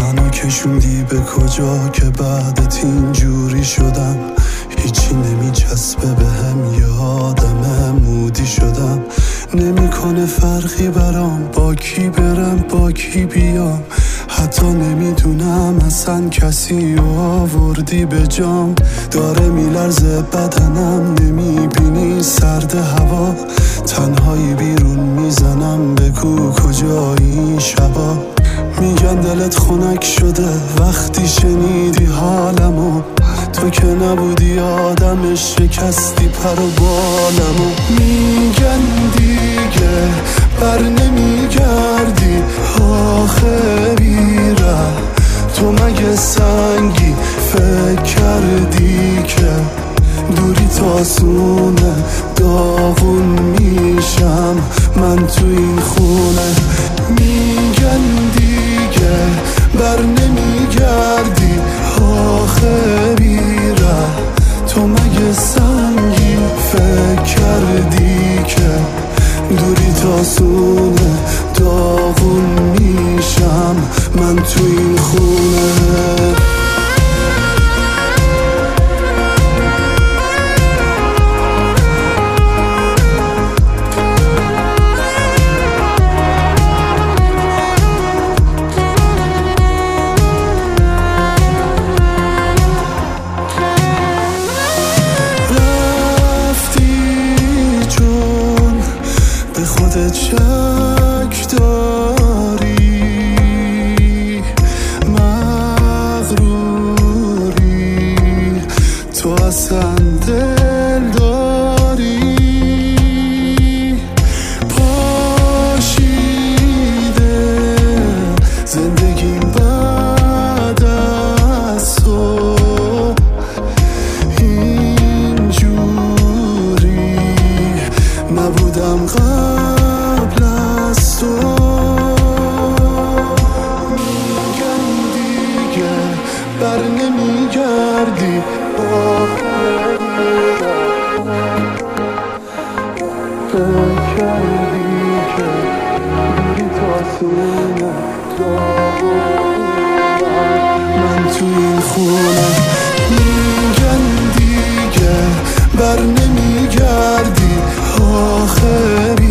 منو کشوندی به کجا که بعدت اینجوری شدم؟ هیچی نمیچسبه بهم، یه آدم مودی شدم. نمیکنه فرقی برام با کی برم با کی بیام، حتی نمیدونم اصلا کسی رو آوردی به جام. داره میلرزه بدنم، نمیبینی سرد هوا، تنهایی بیرون میزنم بگو کجایی این شبا. میگن دلت خنک شده وقتی شنیدی حالمو، تو که نبودی آدمش شکستی پر و بالمو. میگن دیگه بر نمیگردی آخه بیره، تو مگه سنگی فکر کردی که دوری تاسونه داغون میشم من تو این خونه. میگن دیگه بر نمیگردی آخه بیره، تو مگه سنگی فکر کردی که دوری تاسونه داغون میشم من تو این خونه. خودت شک داری، مغروری، تو اصلا دل داری. پاشیده زندگیم بعد از تو اینجوری نبودم قبل از تو. میگن دیگه بر نمیگردی آخه فکر کردی که دوری تاسونه من تو این خونه. میگن دیگه بر نمیگردی آخه